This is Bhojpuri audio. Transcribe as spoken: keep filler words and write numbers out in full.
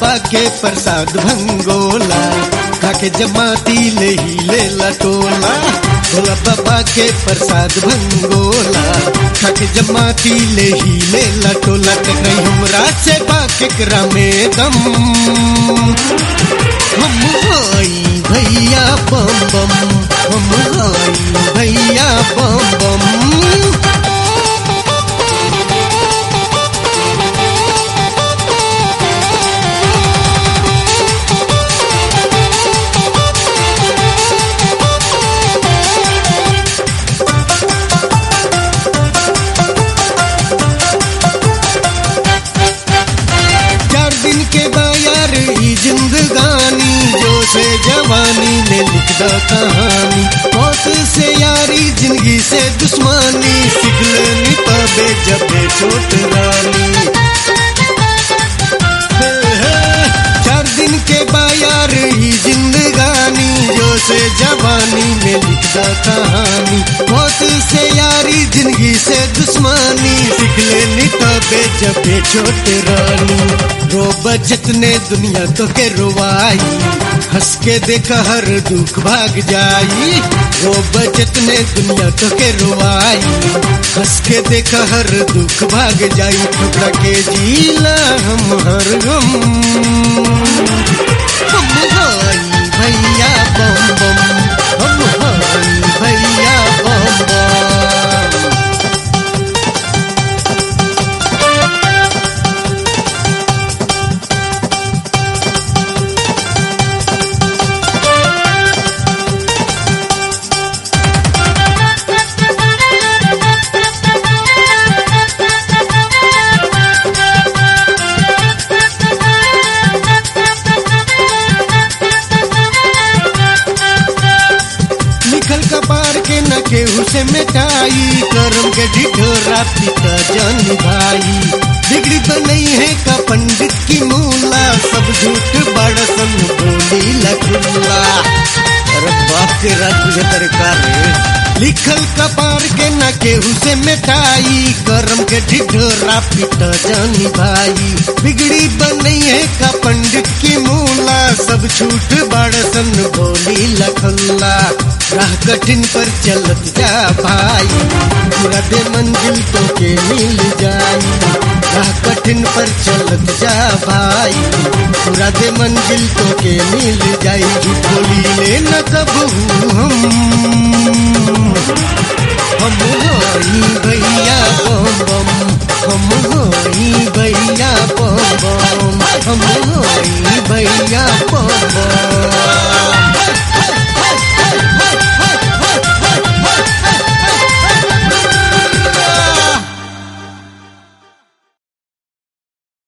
बाबा के प्रसाद भंगोला, खाके जमाती ले ही ले लटोला। भोला बाबा के प्रसाद भंगोला, खाके जमाती ले ही ले लटोला। कहीं हमरा से बाकेकरा में दम, हम आई भैया बम बम, हम आई भैया बम बम। जिंदगानी जो से जवानी ने लिखदा कहानी, मौत से यारी जिंदगी से दुश्मनी, सीख लेनी तबे जबे छोट रानी। चार दिन के बायार ही जिंदगानी जो से जवानी में लिखदा कहानी, मौत से यारी जिंदगी से दुश्मनी, सीख लेनी तबे जबे छोट रानी। रोब जितने दुनिया तो के रुवाई, हंस के देखा हर दुख भाग जाई। रोब जितने दुनिया तो के रुवाई, हंस के देखा हर दुख भाग जाई। ठुकरा के जीला हम हर गम, हम हाई भैया बम बम, हम हाई भैया बम बम। कपार के न केहू से मिटाई, करम के ढिढोरा पिता जान भाई। बिगड़ी तो नहीं है का पंडित की मूला, सब झूठ बड़सन बोली लखुल्ला। अरे बाप के राज तुझे तरकार रे। लिखल कपार के न केहू से मिटाई, करम के ढिढोरा पिता जान भाई। बिगड़ी बनी है का पंडित की मूला, सब झूठ बड़सन बोली लखुल्ला। राह कठिन पर चलत जा भाई, पूरा दे मंजिल तो के मिल जाई। राह कठिन पर चलत जा भाई, पूरा दे मंजिल तो के मिल जाई। झूठ बोली ले न कबू हम,